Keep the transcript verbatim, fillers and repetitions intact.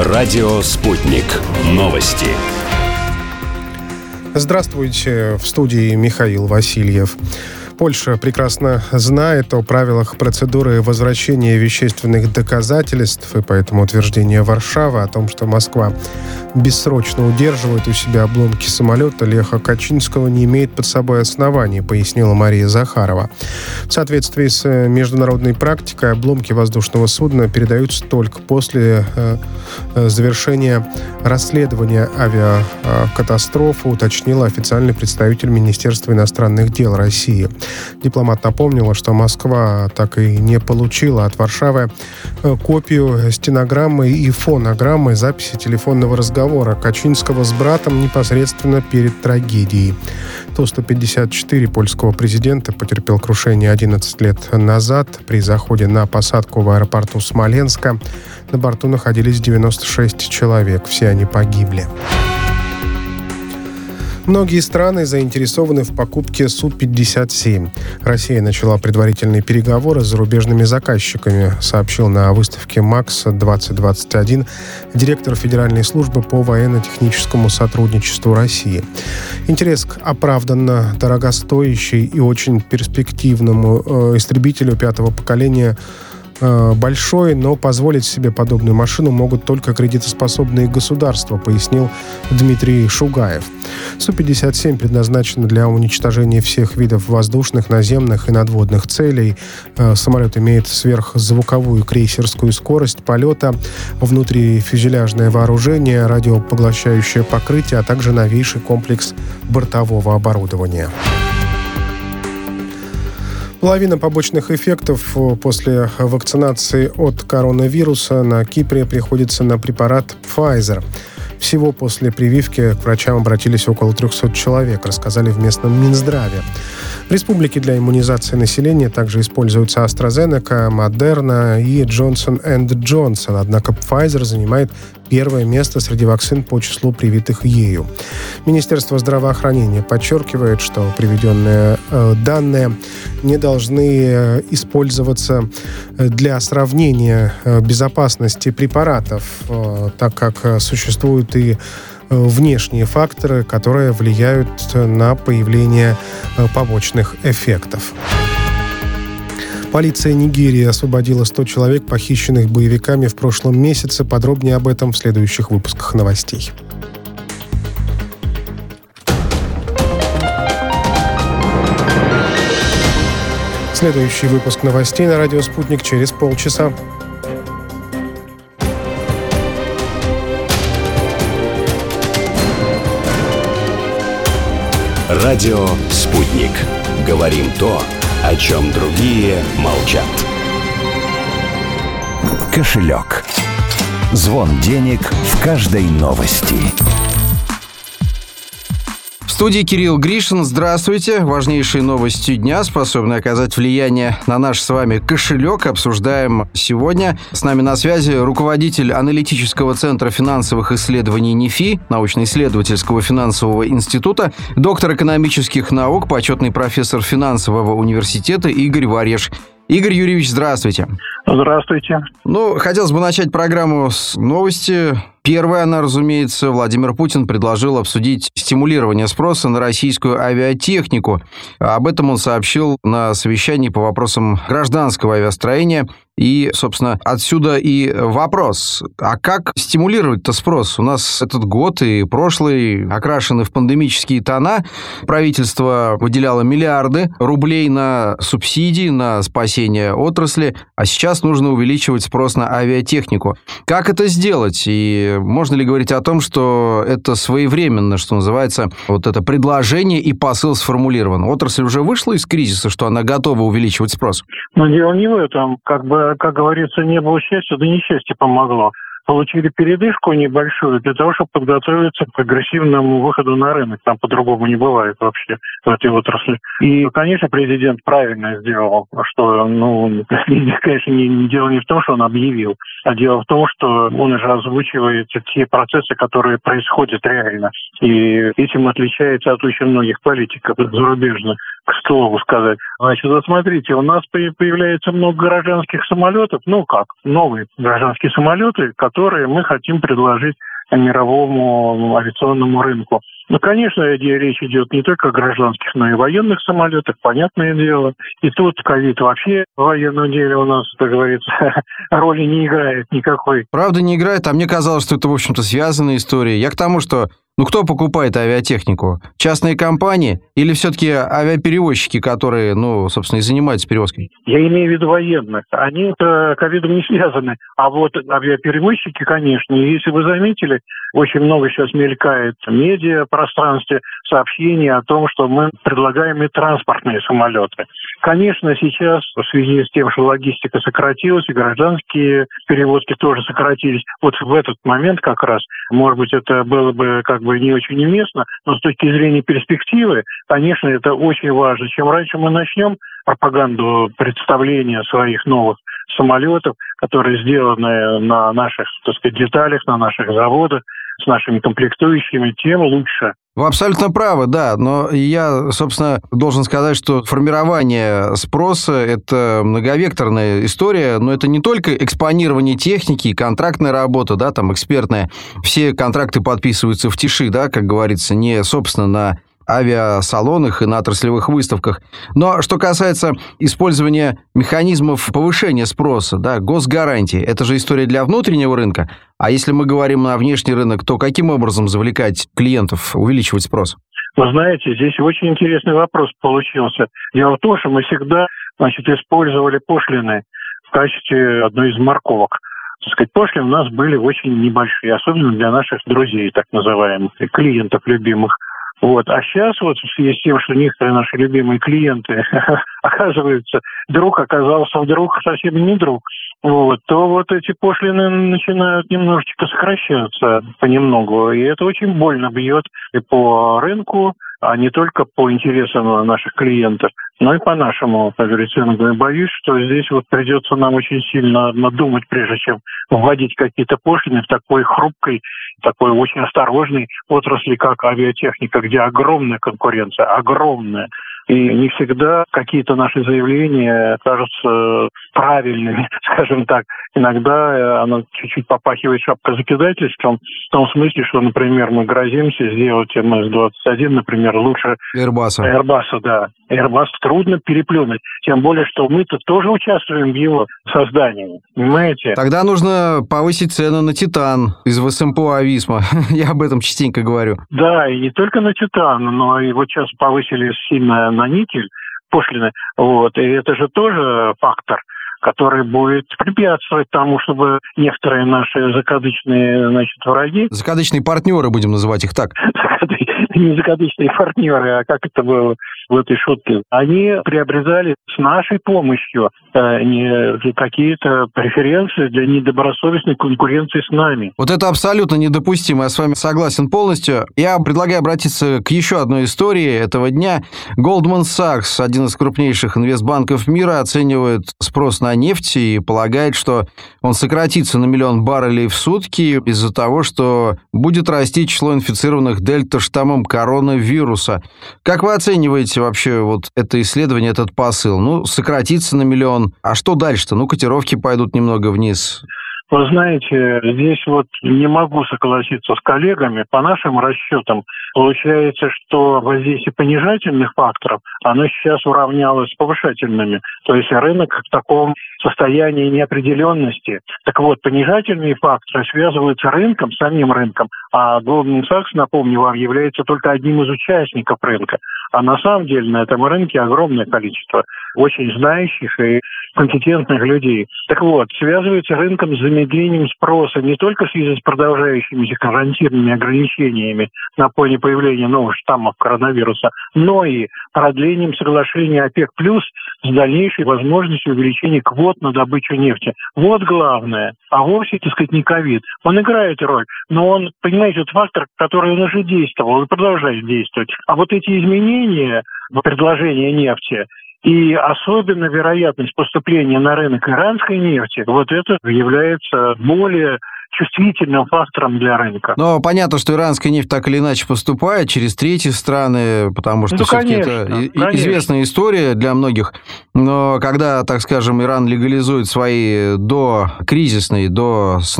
Радио «Спутник». Новости. Здравствуйте, в студии Михаил Васильев. Польша прекрасно знает о правилах процедуры возвращения вещественных доказательств, и поэтому утверждение Варшавы о том, что Москва бессрочно удерживает у себя обломки самолета Леха Качинского, не имеет под собой оснований, пояснила Мария Захарова. В соответствии с международной практикой обломки воздушного судна передаются только после э, завершения расследования авиакатастрофы, уточнила официальный представитель Министерства иностранных дел России. Дипломат напомнила, что Москва так и не получила от Варшавы копию стенограммы и фонограммы записи телефонного разговора Качинского с братом непосредственно перед трагедией. Ту сто пятьдесят четыре польского президента потерпел крушение одиннадцать лет назад при заходе на посадку в аэропорту Смоленска. На борту находились девяносто шесть человек. Все они погибли. Многие страны заинтересованы в покупке Су пятьдесят семь. Россия начала предварительные переговоры с зарубежными заказчиками, сообщил на выставке МАКС двадцать двадцать один директор Федеральной службы по военно-техническому сотрудничеству России. Интерес к оправданно дорогостоящей и очень перспективному э, истребителю пятого поколения большой, но позволить себе подобную машину могут только кредитоспособные государства, пояснил Дмитрий Шугаев. Су пятьдесят семь предназначена для уничтожения всех видов воздушных, наземных и надводных целей. Самолет имеет сверхзвуковую крейсерскую скорость полета, внутрифюзеляжное вооружение, радиопоглощающее покрытие, а также новейший комплекс бортового оборудования. Половина побочных эффектов после вакцинации от коронавируса на Кипре приходится на препарат Pfizer. Всего после прививки к врачам обратились около триста человек, рассказали в местном Минздраве. В республике для иммунизации населения также используются AstraZeneca, Moderna и Johnson энд Johnson, однако Pfizer занимает первое место среди вакцин по числу привитых ею. Министерство здравоохранения подчеркивает, что приведенные э, данные не должны э, использоваться для сравнения э, безопасности препаратов, э, так как э, существуют и внешние факторы, которые влияют на появление побочных эффектов. Полиция Нигерии освободила сто человек, похищенных боевиками в прошлом месяце. Подробнее об этом в следующих выпусках новостей. Следующий выпуск новостей на радио «Спутник» через полчаса. Радио «Спутник». Говорим то, о чем другие молчат. Кошелек. Звон денег в каждой новости. В студии Кирилл Гришин. Здравствуйте. Важнейшие новости дня, способные оказать влияние на наш с вами кошелек, обсуждаем сегодня. С нами на связи руководитель аналитического центра финансовых исследований НИФИ, научно-исследовательского финансового института, доктор экономических наук, почетный профессор финансового университета Игорь Варьеш. Игорь Юрьевич, здравствуйте. Здравствуйте. Ну, хотелось бы начать программу с новости. Первая, она, разумеется, Владимир Путин предложил обсудить стимулирование спроса на российскую авиатехнику. Об этом он сообщил на совещании по вопросам гражданского авиастроения. И, собственно, отсюда и вопрос. А как стимулировать-то спрос? У нас этот год и прошлый окрашены в пандемические тона. Правительство выделяло миллиарды рублей на субсидии, на спасение отрасли, а сейчас нужно увеличивать спрос на авиатехнику. Как это сделать? И можно ли говорить о том, что это своевременно, что называется, вот это предложение и посыл сформулирован? Отрасль уже вышла из кризиса, что она готова увеличивать спрос? Но дело не в этом. Как бы, как говорится, не было счастья, да несчастье помогло. Получили передышку небольшую для того, чтобы подготовиться к прогрессивному выходу на рынок. Там по-другому не бывает вообще в этой отрасли. И, конечно, президент правильно сделал, что, ну, конечно, не, дело не в том, что он объявил, а дело в том, что он же озвучивает те процессы, которые происходят реально. И этим отличается от очень многих политиков зарубежных, к слову сказать. Значит, вот смотрите, у нас появляется много гражданских самолетов. Ну как? Новые гражданские самолеты, как которые мы хотим предложить мировому авиационному рынку. Ну, конечно, речь идет не только о гражданских, но и военных самолетах, понятное дело. И тут ковид вообще в военном деле у нас, как говорится, роли не играет никакой. Правда, не играет, а мне казалось, что это, в общем-то, связанная история. Я к тому, что, ну, кто покупает авиатехнику? Частные компании или все-таки авиаперевозчики, которые, ну, собственно, и занимаются перевозкой? Я имею в виду военных. Они с ковидом не связаны. А вот авиаперевозчики, конечно, если вы заметили, очень много сейчас мелькает в медиапространстве сообщений о том, что мы предлагаем и транспортные самолеты. Конечно, сейчас в связи с тем, что логистика сократилась, и гражданские перевозки тоже сократились, вот в этот момент как раз, может быть, это было бы как бы не очень уместно, но с точки зрения перспективы, конечно, это очень важно. Чем раньше мы начнем пропаганду представления своих новых самолетов, которые сделаны на наших, так сказать, деталях, на наших заводах, с нашими комплектующими, тем лучше. Вы абсолютно правы, да, но я, собственно, должен сказать, что формирование спроса – это многовекторная история, но это не только экспонирование техники, контрактная работа, да, там, экспертная. Все контракты подписываются в тиши, да, как говорится, не, собственно, на авиасалонах и на отраслевых выставках. Но что касается использования механизмов повышения спроса, да, госгарантии, это же история для внутреннего рынка. А если мы говорим на внешний рынок, то каким образом завлекать клиентов, увеличивать спрос? Вы знаете, здесь очень интересный вопрос получился. Дело в том, что мы всегда, значит, использовали пошлины в качестве одной из морковок. Так сказать, пошлины у нас были очень небольшие, особенно для наших друзей, так называемых, клиентов любимых. Вот. А сейчас вот в связи с тем, что некоторые наши любимые клиенты, оказывается, друг оказался вдруг совсем не друг, вот, то вот эти пошлины начинают немножечко сокращаться понемногу. И это очень больно бьет и по рынку, а не только по интересам наших клиентов, но и по нашему, как говорится, я боюсь, что здесь вот придется нам очень сильно надумать, прежде чем вводить какие-то пошлины в такой хрупкой, такой очень осторожной отрасли, как авиатехника, где огромная конкуренция, огромная. И не всегда какие-то наши заявления кажутся правильными, скажем так. Иногда оно чуть-чуть попахивает шапкозакидательством, в том смысле, что, например, мы грозимся сделать эм эс двадцать один, например, лучше Airbus. Airbus, да. Airbus трудно переплюнуть. Тем более, что мы-то тоже участвуем в его создании. Понимаете? Тогда нужно повысить цены на Титан из ВСМПО Ависма. Я об этом частенько говорю. Да, и не только на Титан, но и вот сейчас повысили сильно на никель пошлины. Вот. И это же тоже фактор, который будет препятствовать тому, чтобы некоторые наши закадычные, значит, враги... Закадычные партнеры, будем называть их так. Не закадычные партнеры, а как это было в этой шутке. Они приобретали с нашей помощью э, не, какие-то преференции для недобросовестной конкуренции с нами. Вот это абсолютно недопустимо, я с вами согласен полностью. Я предлагаю обратиться к еще одной истории этого дня. Goldman Sachs, один из крупнейших инвестбанков мира, оценивает спрос на нефть и полагает, что он сократится на миллион баррелей в сутки из-за того, что будет расти число инфицированных дельта-штаммом коронавируса. Как вы оцениваете вообще вот это исследование, этот посыл? Ну, сократится на миллион. А что дальше-то? Ну, котировки пойдут немного вниз. Вы знаете, здесь вот не могу согласиться с коллегами. По нашим расчетам получается, что воздействие понижательных факторов, оно сейчас уравнялось с повышательными. То есть рынок в таком состоянии неопределенности. Так вот, понижательные факторы связываются с рынком, самим рынком, а Goldman Sachs, напомню вам, является только одним из участников рынка. А на самом деле на этом рынке огромное количество очень знающих и компетентных людей. Так вот, связывается рынком с замедлением спроса не только в связи с продолжающимися карантинными ограничениями на фоне появления новых штаммов коронавируса, но и продлением соглашения ОПЕК+, с дальнейшей возможностью увеличения квот на добычу нефти. Вот главное. А вовсе, так сказать, не ковид. Он играет роль, но он, понимаете, это фактор, который он уже действовал и продолжает действовать. А вот эти изменения в предложении нефти и особенно вероятность поступления на рынок иранской нефти, вот это является более чувствительным фактором для рынка. Но понятно, что иранская нефть так или иначе поступает через третьи страны, потому что ну, все-таки это конечно. известная история для многих. Но когда, так скажем, Иран легализует свои докризисные, до